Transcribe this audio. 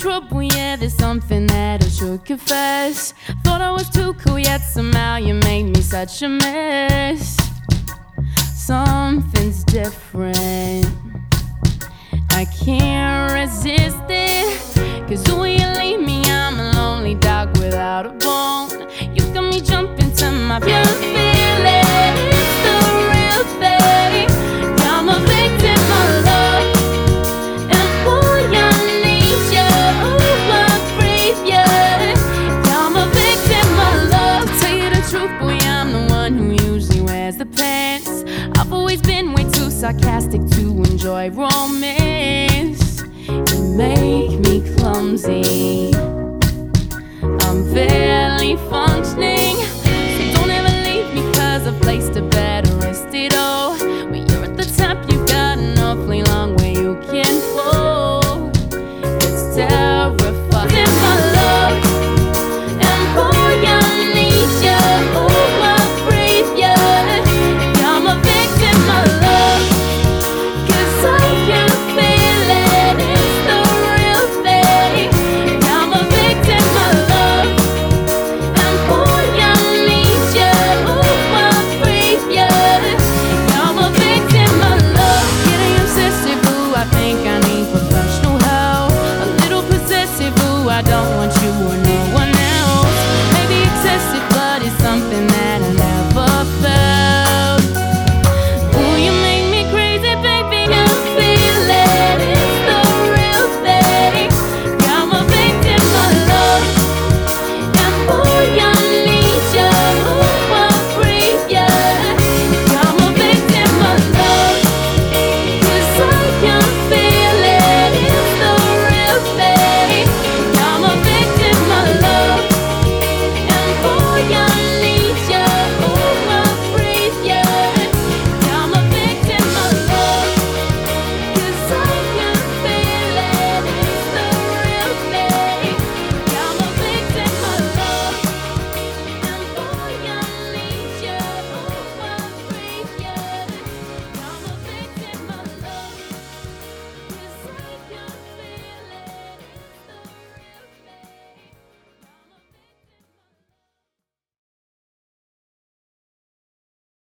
trouble, yeah, there's something that I should confess. Thought I was too cool, yet somehow you made me such a mess. Something's different, I can't resist it. Cause when you leave me, I'm a lonely dog without a bone. You got me jumping to my feet. You feel it, it's the real thing. I'm a victim of love, and boy, I need you, I breathe you. I'm a victim of love. Tell you the truth, boy, I'm the one who usually wears the pants. I've always been way too sarcastic to enjoy romance. You make me clumsy, I'm barely functioning. So don't ever leave me, cause I've placed a better rest it all.